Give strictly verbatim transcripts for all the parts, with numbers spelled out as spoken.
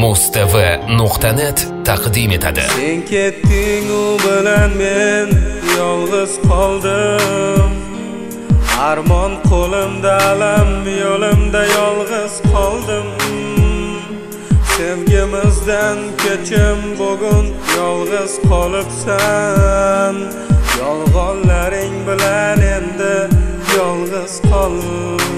Mustv nuqta net taqdim etadi. Sen ketding, u bilan men yolg'iz qoldim. Armon qo'limda, alam yo'limda yolg'iz qoldim. Sevgimizdan kechim, bugun yolg'iz qolibsan. Yolg'onlaring bilan endi yolg'iz qoldim.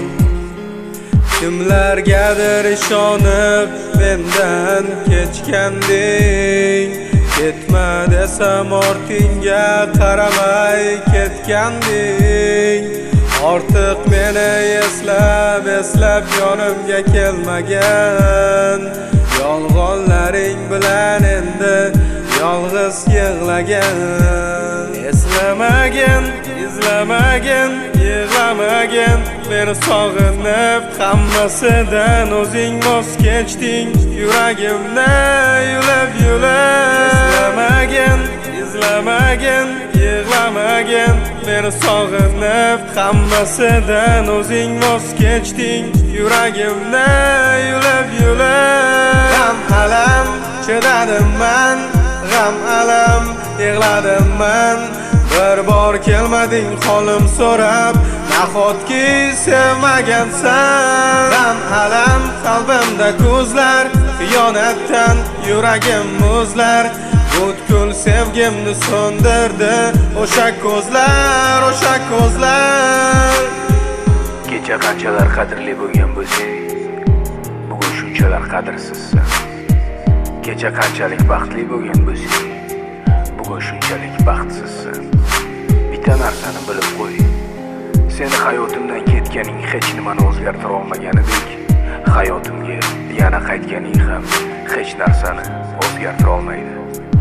Kimlargadir ishonib mendan kechganding, ketma desam ortingga qaramay ketganding. Ortiq meni eslab eslab yonimga kelmagan, yolg'onlaring bilan endi yolg'iz yig'lagan. Eslamagin, izlamagin, yig'lamagin, meni sog'inib hammasidan o'zing voz kechding. Yuragimni yulib yulib, eslamagin, izlamagin, yig'lamagin, meni sog'inib hammasidan o'zing voz kechding. Yuragimni yulib yulib, g'am alam chidadim man, g'am alam yig'ladim man. Bir bor kelmading holim so'rab, nahotki sevmagansan. G'am alam qalbimda ko'zlar, xiyonatdan yuragim muzlar. Butkul sevgimni so'ndirdi o'sha ko'zlar, o'sha ko'zlar. Kecha qanchalar qadrli bo'lgan bo'lsang, bugun shunchalar qadrsizsan. Kecha qanchalik baxtli bo'lgan bo'lsang, bugun shunchalik baxtsizsan. Bitta narsani bilib qo'y, seni hayotimdan ketganing hech nimani o'zgartira olmaganidek, hayotimga yana qaytganing ham hech narsani o'zgartira olmaydi.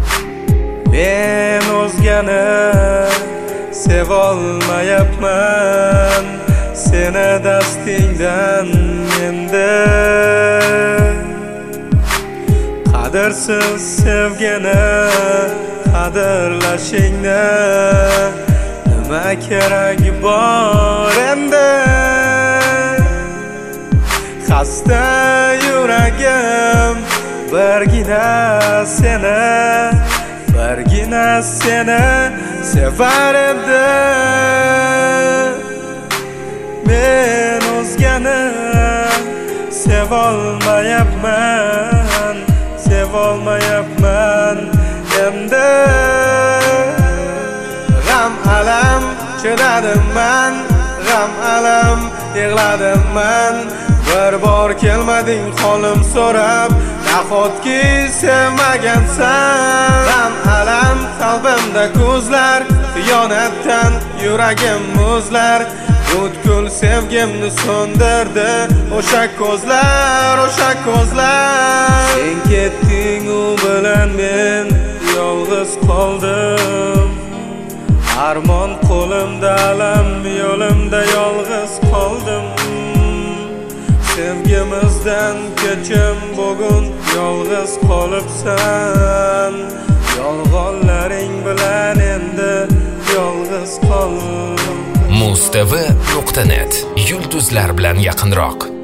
Men o'zgani sevolmayapman, seni dastingdan endi. Qadrsiz sevgini qadrlashingni nima keragi bor endi? Xasta yuragim birgina seni, birgina seni sevar edi. Men o'zgani sevolmayapman, sevolmayapman endi. G'am alam chidadim man, g'am alam yig'ladim man. Bir bor kelmading holim so'rab, nahotki sevmagansan. G'am alam qalbimda ko'zlar, xiyonatdan yuragim muzlar. Butkul sevgimni so'ndirdi o'sha ko'zlar, o'sha ko'zlar. Sen ketding, u bilan men yolg'iz qoldim. Armon qo'limda, alam yo'limda yolg'iz qoldim. Sevgimizdan kechim, bugun yolg'iz qolibsan. Yolg'onlaring bilan endi yolg'iz qoldim. Mustv nuqta net yulduzlar bilan yaqinroq.